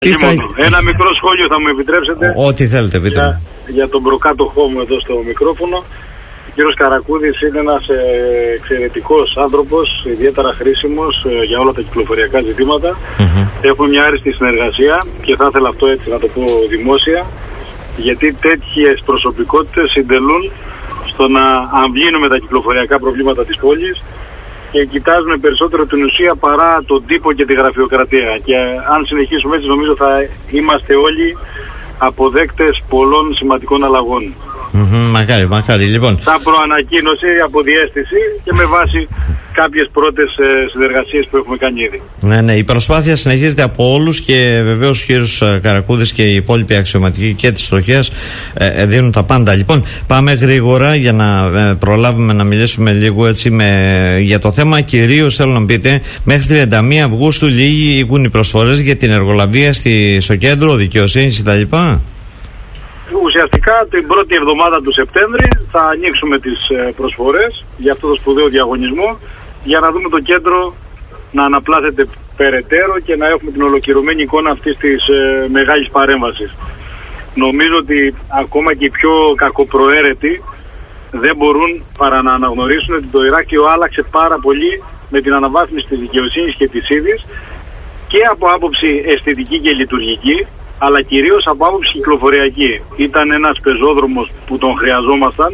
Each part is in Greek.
Ένα μικρό σχόλιο θα μου επιτρέψετε. Ό,τι θέλετε, πείτε. Για τον προκάτοχό μου εδώ στο μικρόφωνο. Ο κύριος Καρακούδης είναι ένας εξαιρετικός άνθρωπος, ιδιαίτερα χρήσιμος για όλα τα κυκλοφοριακά ζητήματα. Έχουμε μια άριστη συνεργασία και θα ήθελα αυτό έτσι να το πω δημόσια, γιατί τέτοιες προσωπικότητες συντελούν στο να αμβλύνουμε τα κυκλοφοριακά προβλήματα της πόλης και κοιτάζουμε περισσότερο την ουσία παρά τον τύπο και τη γραφειοκρατία. Και αν συνεχίσουμε έτσι, νομίζω θα είμαστε όλοι αποδέκτες πολλών σημαντικών αλλαγών. Μακάρι. Λοιπόν, σαν προανακοίνωση από διαίσθηση και με βάση κάποιες πρώτες συνεργασίες που έχουμε κάνει ήδη. Ναι, η προσπάθεια συνεχίζεται από όλους και βεβαίως ο κύριος Καρακούδης και οι υπόλοιποι αξιωματικοί και της τροχέας δίνουν τα πάντα. Λοιπόν, πάμε γρήγορα για να προλάβουμε να μιλήσουμε λίγο έτσι για το θέμα. Κυρίως θέλω να πείτε, μέχρι 31 Αυγούστου λήγουν οι προσφορές για την εργολαβία στο κέντρο δικαιοσύνης κτλ. Ουσιαστικά την πρώτη εβδομάδα του Σεπτέμβρη θα ανοίξουμε τις προσφορές για αυτό το σπουδαίο διαγωνισμό, για να δούμε το κέντρο να αναπλάθεται περαιτέρω και να έχουμε την ολοκληρωμένη εικόνα αυτής της μεγάλης παρέμβασης. Νομίζω ότι ακόμα και οι πιο κακοπροαίρετοι δεν μπορούν παρά να αναγνωρίσουν ότι το Ηράκλειο άλλαξε πάρα πολύ με την αναβάθμιση της δικαιοσύνης και της είδης και από άποψη αισθητική και λειτουργική, αλλά κυρίως από άποψη κυκλοφοριακή. Ήταν ένας πεζόδρομος που τον χρειαζόμασταν.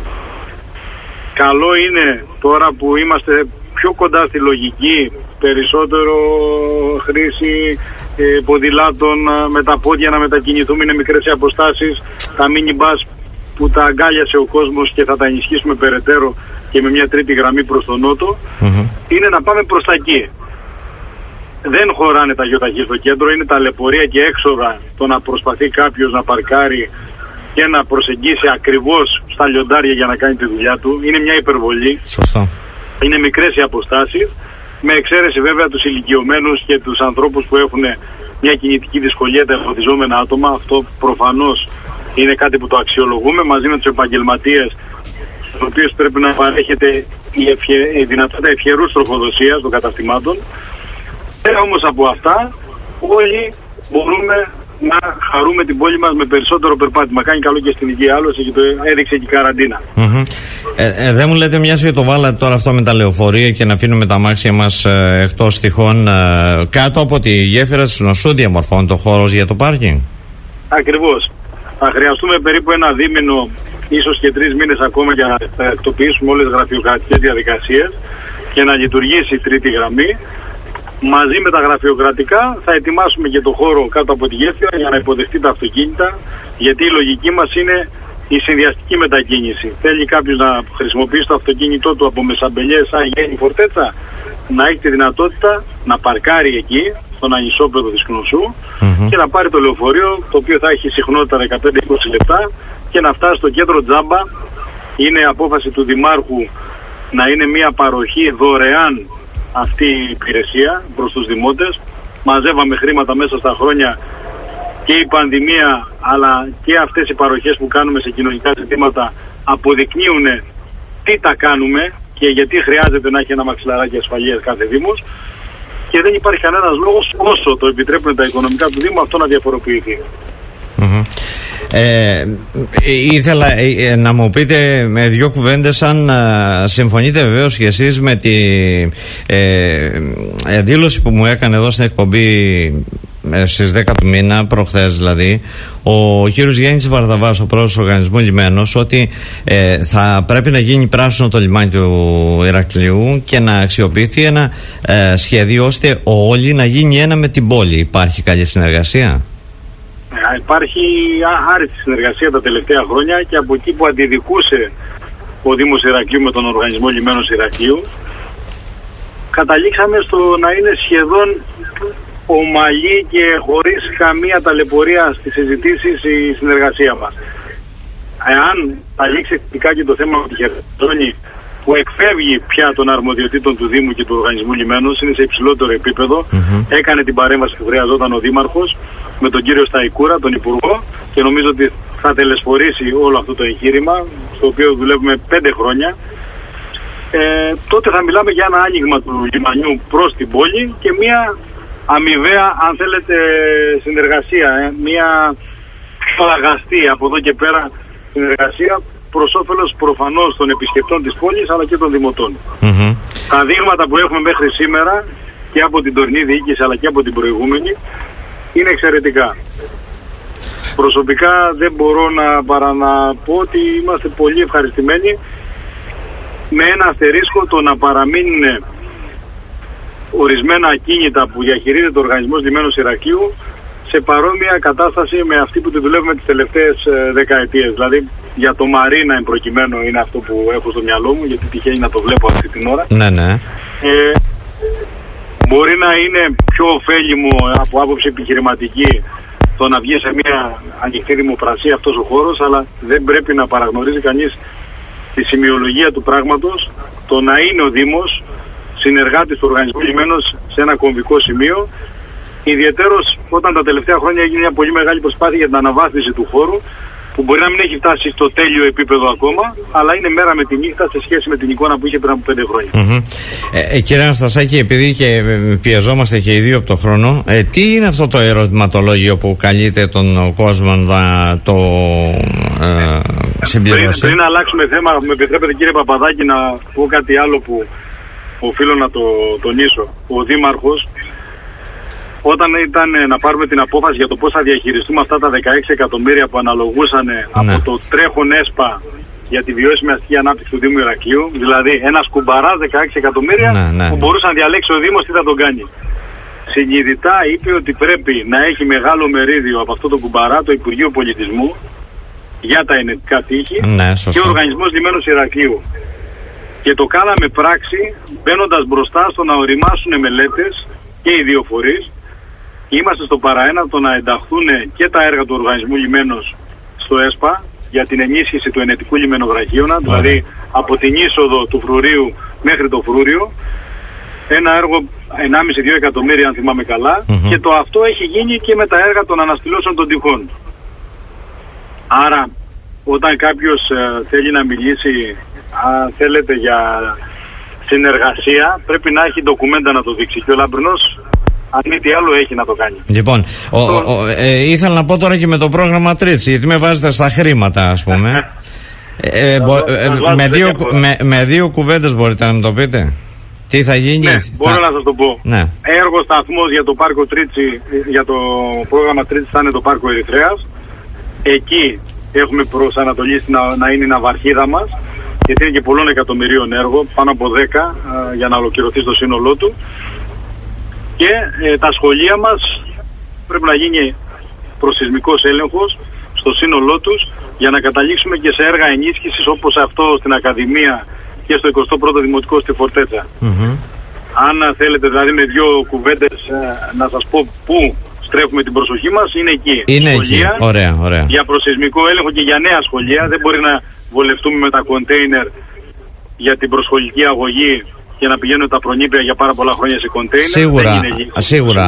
Καλό είναι τώρα που είμαστε πιο κοντά στη λογική, περισσότερο χρήση ποδηλάτων με τα πόδια να μετακινηθούμε, είναι μικρές οι αποστάσεις, τα mini bus που τα αγκάλιασε ο κόσμος και θα τα ενισχύσουμε περαιτέρω και με μια τρίτη γραμμή προς τον νότο, είναι να πάμε προς τα εκεί. Δεν χωράνε τα γιοταχή στο κέντρο, είναι ταλαιπωρία και έξοδα το να προσπαθεί κάποιος να παρκάρει και να προσεγγίσει ακριβώς στα λιοντάρια για να κάνει τη δουλειά του. Είναι μια υπερβολή. Σωστό. Είναι μικρές οι αποστάσεις, με εξαίρεση βέβαια τους ηλικιωμένους και τους ανθρώπους που έχουν μια κινητική δυσκολία, τα εμφωτιζόμενα άτομα. Αυτό προφανώς είναι κάτι που το αξιολογούμε μαζί με τους επαγγελματίες, στους οποίους πρέπει να παρέχεται η δυνατότητα ευχερούς τροφοδοσίας των καταστημάτων. Όμως από αυτά όλοι μπορούμε να χαρούμε την πόλη μας με περισσότερο περπάτημα. Κάνει καλό και στην υγεία, άλλωστε και το έδειξε και η καραντίνα. Δεν μου λέτε, μιας και το βάλατε τώρα αυτό με τα λεωφορεία και να αφήνουμε τα αμάξια μας εκτός τυχόν, κάτω από τη γέφυρα της Νοσού διαμορφώνει το χώρος για το πάρκινγκ? Ακριβώς. Θα χρειαστούμε περίπου ένα δίμηνο, ίσως και 3 μήνες ακόμα, για να εκτοπίσουμε όλες τις γραφειοκρατικές διαδικασίες και να λειτουργήσει η τρίτη γραμμή. Μαζί με τα γραφειοκρατικά θα ετοιμάσουμε και το χώρο κάτω από τη γέφυρα για να υποδεχτεί τα αυτοκίνητα, γιατί η λογική μας είναι η συνδυαστική μετακίνηση. Θέλει κάποιος να χρησιμοποιήσει το αυτοκίνητό του από Μεσαμπελιές, Αγέννη, Φορτέτσα, να έχει τη δυνατότητα να παρκάρει εκεί, στον ανισόπεδο της Κνωσού, και να πάρει το λεωφορείο, το οποίο θα έχει συχνότητα 15-20 λεπτά, και να φτάσει στο κέντρο τζάμπα. Είναι απόφαση του Δημάρχου να είναι μια παροχή δωρεάν αυτή η υπηρεσία προς τους δημότες. Μαζεύαμε χρήματα μέσα στα χρόνια, και η πανδημία αλλά και αυτές οι παροχές που κάνουμε σε κοινωνικά ζητήματα αποδεικνύουν τι τα κάνουμε και γιατί χρειάζεται να έχει ένα μαξιλαράκι ασφαλείας κάθε δήμος, και δεν υπάρχει κανένας λόγος, όσο το επιτρέπουν τα οικονομικά του Δήμου, αυτό να διαφοροποιηθεί. Ήθελα να μου πείτε με 2 κουβέντες αν συμφωνείτε βεβαίως και εσείς με τη δήλωση που μου έκανε εδώ στην εκπομπή στις 10 του μήνα, προχθές δηλαδή, ο κύριος Γιάννης Βαρδαβάς, ο πρόεδρος του Οργανισμού Λιμένος, ότι θα πρέπει να γίνει πράσινο το λιμάνι του Ηρακλείου και να αξιοποιηθεί ένα σχέδιο ώστε όλοι να γίνει ένα με την πόλη. Υπάρχει καλή συνεργασία? Υπάρχει άριστη συνεργασία τα τελευταία χρόνια, και από εκεί που αντιδικούσε ο Δήμος Ηρακλείου με τον Οργανισμό Λιμένος Ηρακλείου, καταλήξαμε στο να είναι σχεδόν ομαλή και χωρίς καμία ταλαιπωρία στις συζητήσεις η συνεργασία μας. Εάν αλήξει θετικά και το θέμα με τη Χερσόνη, που εκφεύγει πια των αρμοδιοτήτων του Δήμου και του Οργανισμού Λιμένος, είναι σε υψηλότερο επίπεδο, έκανε την παρέμβαση που χρειαζόταν ο Δήμαρχος με τον κύριο Σταϊκούρα, τον Υπουργό, και νομίζω ότι θα τελεσφορήσει όλο αυτό το εγχείρημα, στο οποίο δουλεύουμε 5 χρόνια. Τότε θα μιλάμε για ένα άνοιγμα του λιμανιού προς την πόλη και μια αμοιβαία, αν θέλετε, συνεργασία. Μια πιο αγαστή από εδώ και πέρα συνεργασία προς όφελος προφανώς των επισκεπτών της πόλης αλλά και των δημοτών. Τα δείγματα που έχουμε μέχρι σήμερα και από την τωρινή διοίκηση αλλά και από την προηγούμενη είναι εξαιρετικά. Προσωπικά δεν μπορώ παρά να πω ότι είμαστε πολύ ευχαριστημένοι, με ένα αστερίσκο το να παραμείνουν ορισμένα ακίνητα που διαχειρίζεται ο Οργανισμός Λιμένος Ηρακλείου σε παρόμοια κατάσταση με αυτή που τη δουλεύουμε τις τελευταίες δεκαετίες. Δηλαδή για το Μαρίνα εν προκειμένου είναι αυτό που έχω στο μυαλό μου, γιατί τυχαίνει να το βλέπω αυτή την ώρα. Ναι, ναι. Μπορεί να είναι πιο ωφέλιμο από άποψη επιχειρηματική το να βγει σε μια ανοιχτή δημοπρασία αυτός ο χώρος, αλλά δεν πρέπει να παραγνωρίζει κανείς τη σημειολογία του πράγματος, το να είναι ο Δήμος συνεργάτης του Οργανισμού Λιμένος σε ένα κομβικό σημείο, ιδιαιτέρως όταν τα τελευταία χρόνια έγινε μια πολύ μεγάλη προσπάθεια για την αναβάθμιση του χώρου, που μπορεί να μην έχει φτάσει στο τέλειο επίπεδο ακόμα, αλλά είναι μέρα με τη νύχτα σε σχέση με την εικόνα που είχε πριν από 5 χρόνια. Κύριε Αναστασάκη, επειδή και πιεζόμαστε και οι δύο από το χρόνο, τι είναι αυτό το ερωτηματολόγιο που καλείται τον κόσμο να το συμπληρώσει? Πριν αλλάξουμε θέμα, με επιτρέπετε κύριε Παπαδάκη να πω κάτι άλλο που οφείλω να το τονίσω. Ο Δήμαρχος, όταν ήταν να πάρουμε την απόφαση για το πώς θα διαχειριστούμε αυτά τα 16 εκατομμύρια που αναλογούσαν από το τρέχον ΕΣΠΑ για τη βιώσιμη αστική ανάπτυξη του Δήμου Ηρακλείου, δηλαδή ένας κουμπαράς 16 εκατομμύρια που μπορούσε να διαλέξει ο Δήμος τι θα τον κάνει. Συνειδητά είπε ότι πρέπει να έχει μεγάλο μερίδιο από αυτό το κουμπαρά το Υπουργείο Πολιτισμού για τα ενετικά τείχη και ο Οργανισμός Λιμένος Ηρακλείου. Και το κάναμε πράξη μπαίνοντας μπροστά στο να οριμάσουν μελέτες και οι δύο φορείς. Είμαστε στο παραένα το να ενταχθούν και τα έργα του Οργανισμού Λιμένος στο ΕΣΠΑ για την ενίσχυση του ενετικού λιμενοβραχίωνα, δηλαδή από την είσοδο του Φρουρίου μέχρι το Φρούριο, ένα έργο 1,5-2 εκατομμύρια αν θυμάμαι καλά, και το αυτό έχει γίνει και με τα έργα των αναστηλώσεων των τυχών. Άρα όταν κάποιος θέλει να μιλήσει, αν θέλετε, για συνεργασία, πρέπει να έχει ντοκουμέντα να το δείξει, και ο Λαμπρινός αν μη τι άλλο έχει να το κάνει. Λοιπόν, ήθελα να πω τώρα και με το πρόγραμμα Τρίτσι, γιατί με βάζετε στα χρήματα, ας πούμε. Με δύο κουβέντες μπορείτε να μου το πείτε? Τι θα γίνει? Ναι, μπορώ να σας το πω. Ναι. Έργο σταθμός για το πάρκο Τρίτσι, για το πρόγραμμα Τρίτσι θα είναι το πάρκο Ερυθρέας. Εκεί έχουμε προσανατολίσει να είναι η ναυαρχίδα μας, γιατί είναι και πολλών εκατομμυρίων έργο, πάνω από 10 για να ολοκληρωθεί στο σύνολό του. Και τα σχολεία μας πρέπει να γίνει προσεισμικός έλεγχος στο σύνολό τους για να καταλήξουμε και σε έργα ενίσχυσης όπως αυτό στην Ακαδημία και στο 21ο Δημοτικό στη Φορτέτσα. Αν θέλετε δηλαδή με δύο κουβέντες να σας πω πού στρέφουμε την προσοχή μας, είναι εκεί. Είναι σχολεία, εκεί. Ωραία, ωραία. Για προσεισμικό έλεγχο και για νέα σχολεία. Δεν μπορεί να βολευτούμε με τα κοντέινερ για την προσχολική αγωγή και να πηγαίνουν τα προνήπια για πάρα πολλά χρόνια σε κοντέινερ. Σίγουρα.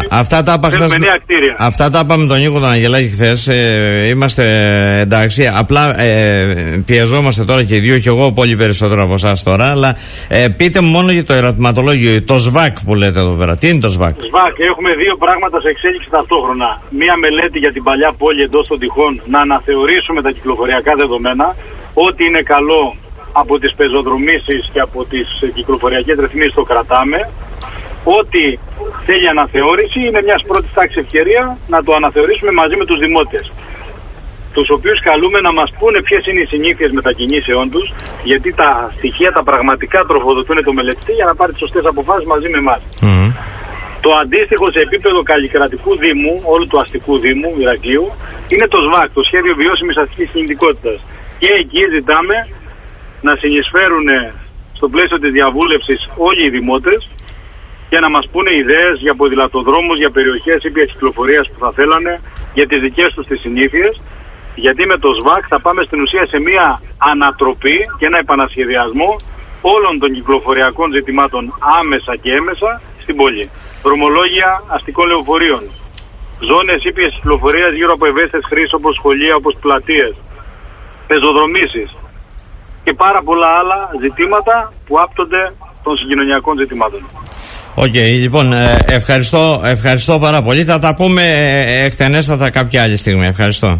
Αυτά τα είπαμε τον Νίκο τον Αγγελάκη χθες. Είμαστε εντάξει. Απλά πιεζόμαστε τώρα και οι δύο, και εγώ πολύ περισσότερο από εσάς τώρα. Αλλά πείτε μου μόνο για το ερωτηματολόγιο, το ΣΒΑΚ που λέτε εδώ πέρα. Τι είναι το ΣΒΑΚ? ΣΒΑΚ, έχουμε δύο πράγματα σε εξέλιξη ταυτόχρονα. Μία μελέτη για την παλιά πόλη εντός των τυχών, να αναθεωρήσουμε τα κυκλοφοριακά δεδομένα. Ό,τι είναι καλό από τις πεζοδρομήσεις και από τις κυκλοφοριακές ρυθμίσεις το κρατάμε. Ό,τι θέλει αναθεώρηση είναι μιας πρώτης τάξης ευκαιρία να το αναθεωρήσουμε μαζί με τους δημότες, τους οποίους καλούμε να μας πούνε ποιες είναι οι συνήθειες μετακινήσεών τους, γιατί τα στοιχεία τα πραγματικά τροφοδοτούν το μελετητή για να πάρει τις σωστές αποφάσεις μαζί με εμάς. Το αντίστοιχο σε επίπεδο καλλικρατικού δήμου, όλου του αστικού δήμου Ηρακλείου, είναι το ΣΒΑΚ, το Σχέδιο Βιώσιμης Αστικής Κινητικότητας. Και εκεί ζητάμε να συνεισφέρουν στο πλαίσιο της διαβούλευσης όλοι οι δημότες και να μας πούνε ιδέες για ποδηλατοδρόμους, για περιοχές ήπιας κυκλοφορίας που θα θέλανε, για τις δικές τους τις συνήθειες, γιατί με το ΣΒΑΚ θα πάμε στην ουσία σε μια ανατροπή και ένα επανασχεδιασμό όλων των κυκλοφοριακών ζητημάτων άμεσα και έμεσα στην πόλη. Δρομολόγια αστικών λεωφορείων, ζώνες ήπιας κυκλοφορίας γύρω από ευαίσθητες χρήσεις όπως σχολεία, όπως πλατείες, πεζοδρομήσεις και πάρα πολλά άλλα ζητήματα που άπτονται των συγκοινωνιακών ζητημάτων. Οκ, λοιπόν, ευχαριστώ πάρα πολύ. Θα τα πούμε εκτενέστατα κάποια άλλη στιγμή. Ευχαριστώ.